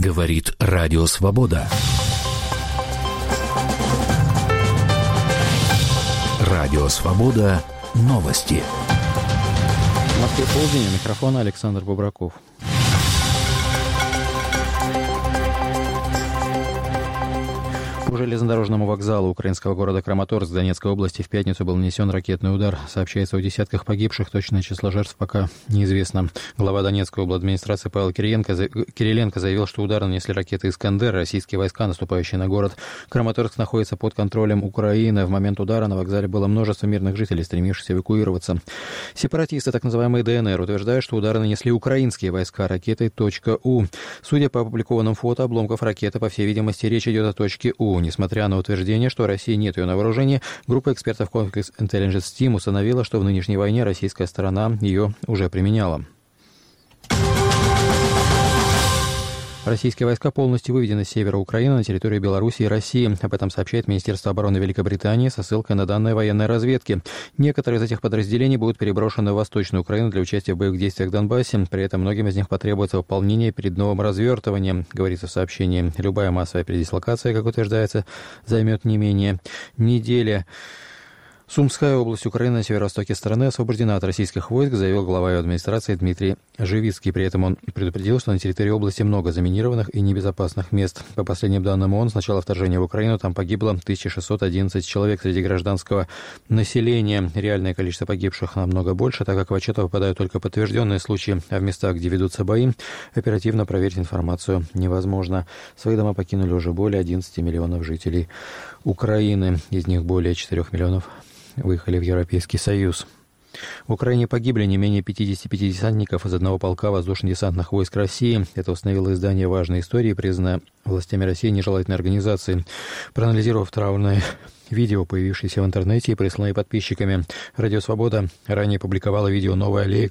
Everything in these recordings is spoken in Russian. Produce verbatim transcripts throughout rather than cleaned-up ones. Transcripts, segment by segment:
Говорит Радио Свобода. Радио Свобода. Новости. В Москве полдень. У микрофона Александр Бубраков. По железнодорожному вокзалу украинского города Краматорск Донецкой области в пятницу был нанесен ракетный удар. Сообщается о десятках погибших, точное число жертв пока неизвестно. Глава Донецкой обладминистрации Павел Кириленко, Кириленко заявил, что удар нанесли ракеты «Искандер», российские войска, наступающие на город. Краматорск находится под контролем Украины. В момент удара на вокзале было множество мирных жителей, стремившихся эвакуироваться. Сепаратисты, так называемые ДНР, утверждают, что удары нанесли украинские войска ракетой .У. Судя по опубликованным фото обломков ракеты, по всей видимости, речь идет о точке У. Несмотря на утверждение, что России нет ее на вооружении, группа экспертов Conflict Intelligence Team установила, что в нынешней войне российская сторона ее уже применяла. Российские войска полностью выведены с севера Украины на территорию Беларуси и России. Об этом сообщает Министерство обороны Великобритании со ссылкой на данные военной разведки. Некоторые из этих подразделений будут переброшены в Восточную Украину для участия в боевых действиях в Донбассе. При этом многим из них потребуется выполнение перед новым развертыванием, говорится в сообщении. Любая массовая передислокация, как утверждается, займет не менее недели. Сумская область Украины на северо-востоке страны освобождена от российских войск, заявил глава ее администрации Дмитрий Живицкий. При этом он предупредил, что на территории области много заминированных и небезопасных мест. По последним данным ООН, с начала вторжения в Украину там погибло тысяча шестьсот одиннадцать человек среди гражданского населения. Реальное количество погибших намного больше, так как в отчет попадают только подтвержденные случаи, а в местах, где ведутся бои, оперативно проверить информацию невозможно. Свои дома покинули уже более одиннадцати миллионов жителей Украины. Из них более четырёх миллионов выехали в Европейский Союз. В Украине погибли не менее пятидесяти пяти десантников из одного полка воздушно-десантных войск России. Это установило издание «Важные истории», признанное властями России нежелательной организацией. Проанализировав траурное видео, появившееся в интернете и присланное подписчиками, Радио Свобода ранее публиковала видео «Новая аллея».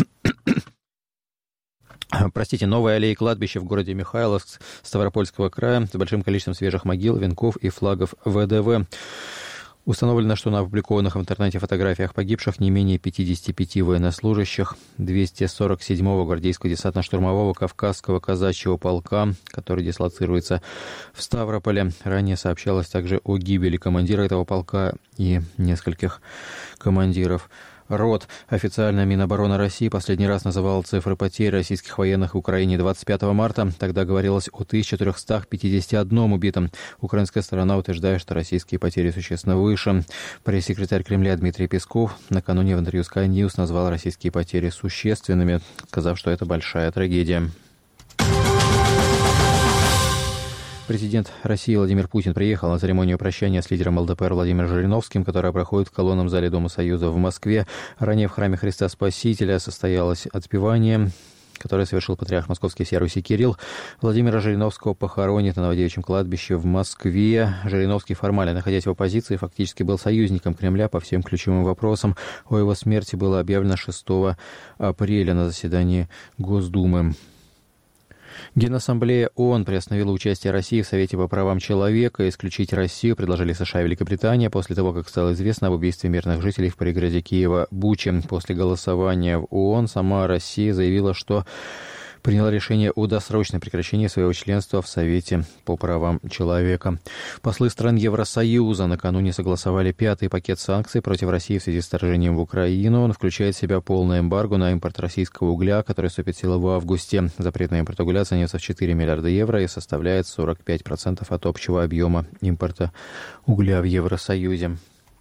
Простите, новая аллея кладбища в городе Михайловск Ставропольского края с большим количеством свежих могил, венков и флагов ВДВ. Установлено, что на опубликованных в интернете фотографиях погибших не менее пятидесяти пяти военнослужащих двухсот сорок седьмого гвардейского десантно-штурмового Кавказского казачьего полка, который дислоцируется в Ставрополе. Ранее сообщалось также о гибели командира этого полка и нескольких командиров рот. Официально Минобороны России последний раз называл цифры потерь российских военных в Украине двадцать пятого марта. Тогда говорилось о тысяче трёхстах пятидесяти одном убитом. Украинская сторона утверждает, что российские потери существенно выше. Пресс-секретарь Кремля Дмитрий Песков накануне в интервью Sky News назвал российские потери существенными, сказав, что это большая трагедия. Президент России Владимир Путин приехал на церемонию прощания с лидером ЛДПР Владимиром Жириновским, которая проходит в колонном зале Дома Союза в Москве. Ранее в храме Христа Спасителя состоялось отпевание, которое совершил патриарх Московский всея Руси Кирилл. Владимира Жириновского похоронят на Новодевичьем кладбище в Москве. Жириновский, формально находясь в оппозиции, фактически был союзником Кремля по всем ключевым вопросам. О его смерти было объявлено шестого апреля на заседании Госдумы. Генассамблея ООН приостановила участие России в Совете по правам человека. Исключить Россию предложили США и Великобритания после того, как стало известно об убийстве мирных жителей в пригороде Киева Бучи. После голосования в ООН сама Россия заявила, что приняла решение о досрочном прекращении своего членства в Совете по правам человека. Послы стран Евросоюза накануне согласовали пятый пакет санкций против России в связи с вторжением в Украину. Он включает в себя полное эмбарго на импорт российского угля, который вступит в силу в августе. Запрет на импорт угля ценится в четыре миллиарда евро и составляет сорок пять процентов от общего объема импорта угля в Евросоюзе.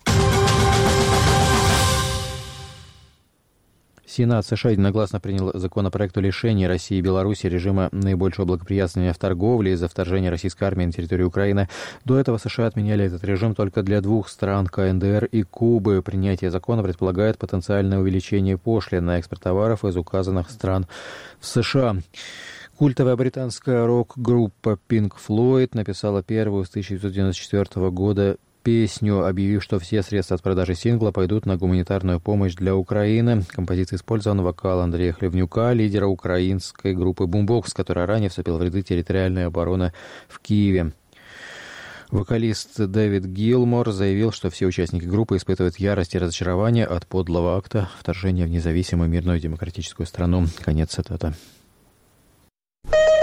Сенат США единогласно принял законопроект о лишении России и Беларуси режима наибольшего благоприятствования в торговле из-за вторжения российской армии на территорию Украины. До этого США отменяли этот режим только для двух стран – КНДР и Кубы. Принятие закона предполагает потенциальное увеличение пошлин на экспорт товаров из указанных стран в США. Культовая британская рок-группа Pink Floyd написала первую с тысяча девятьсот девяносто четвёртого года песню, объявив, что все средства от продажи сингла пойдут на гуманитарную помощь для Украины. В композиции использован вокал Андрея Хлевнюка, лидера украинской группы Boombox, которая ранее вступила в ряды территориальной обороны в Киеве. Вокалист Дэвид Гилмор заявил, что все участники группы испытывают ярость и разочарование от подлого акта вторжения в независимую мирную демократическую страну. Конец цитаты.